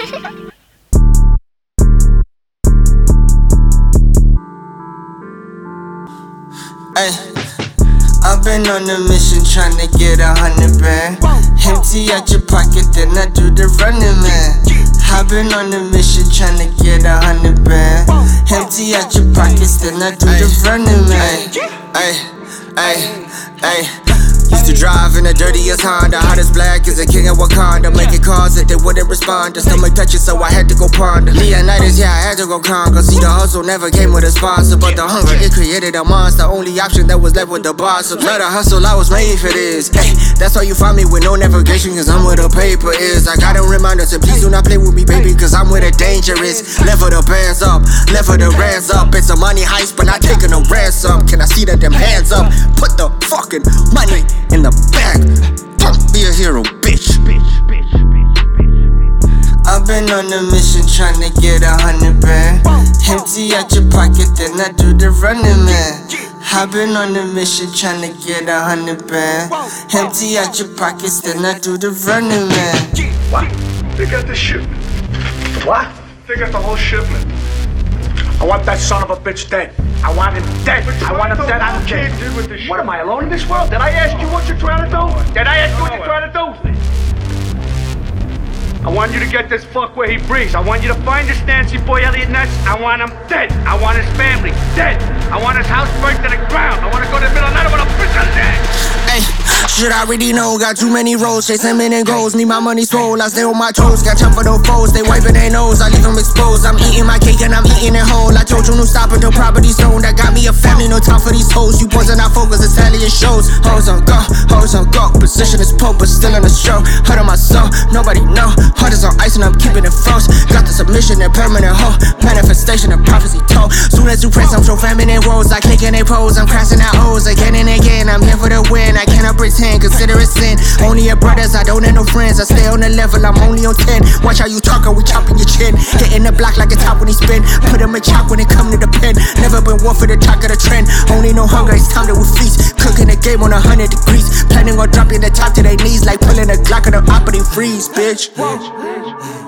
Ay, I've been on a mission tryna get 100 band. Empty out your pocket, then I do the running man. I've been on a mission tryna get 100 band. Empty out your pockets, then I do the running man. Ay. Used to drive in the dirtiest Honda, hottest black as a king of Wakanda. Making calls that they wouldn't respond. The stomach touches, so I had to go ponder. Leonidas, yeah, I had to go conquer. See, the hustle never came with a sponsor, but the hunger, it created a monster. Only option that was left with the boss. Not a hustle, I was made for this. Hey, that's why you find me with no navigation, cause I'm where the paper is. I got a reminder, so please do not play with me, baby, cause I'm where the danger is. Level the bands up, level the rands up. It's a money heist, but not taking a ransom. Can I see that them hands up? Put the fucking money in the bag. Don't be a hero, bitch. I've been on a mission tryna get 100 band. Empty out your pocket, then I do the running man. I've been on a mission tryna get 100 band. Empty out your pockets, then I do the running man. What? They got the shipment. What? They got the whole shipment. I want that son of a bitch dead. I want him dead. I want him dead. I don't care. What, am I alone in this world? Did I ask you what you're trying to do? Did I ask you what you're trying to do? I want you to get this fuck where he breathes. I want you to find this Nancy boy Elliot Ness. I want him dead. I want his family dead. I want his house burnt to the ground. I want to go to the middle of the night with a bitch on his head. Hey, shit I already know. Got too many roles, chasing men and goals. Need my money swole, I stay on my toes. Got time for no foes, they wiping their nose. I leave them exposed. I'm eating my cake and I'm eating it whole. I told you no stop until property's owned. I got me a family, no time for these hoes. You boys are not focused, it's Italian shows. Hoes on go. Position is pope, but still in the show. Heart on my soul, nobody know. Heart is on ice and I'm keeping it froze. Got the submission and permanent hoe. Manifestation of prophecy told. Soon as you press, I'm so feminine woes. I click in they pose, I'm crashing out O's again and again. I'm here for the win, I cannot pretend, consider it sin. Only your brothers, I don't have no friends. I stay on the level, I'm only on 10. Watch how you talk, we chopping your chin. Hitting the block like a top when he spin. Put him in chalk when it come to the pen. Never been one for the talk of the trend. Only no hunger, it's time that we feast. Cooking the game on 100 degrees. Planning on dropping the top to their knees, like pulling a Glock on the operating freeze, bitch.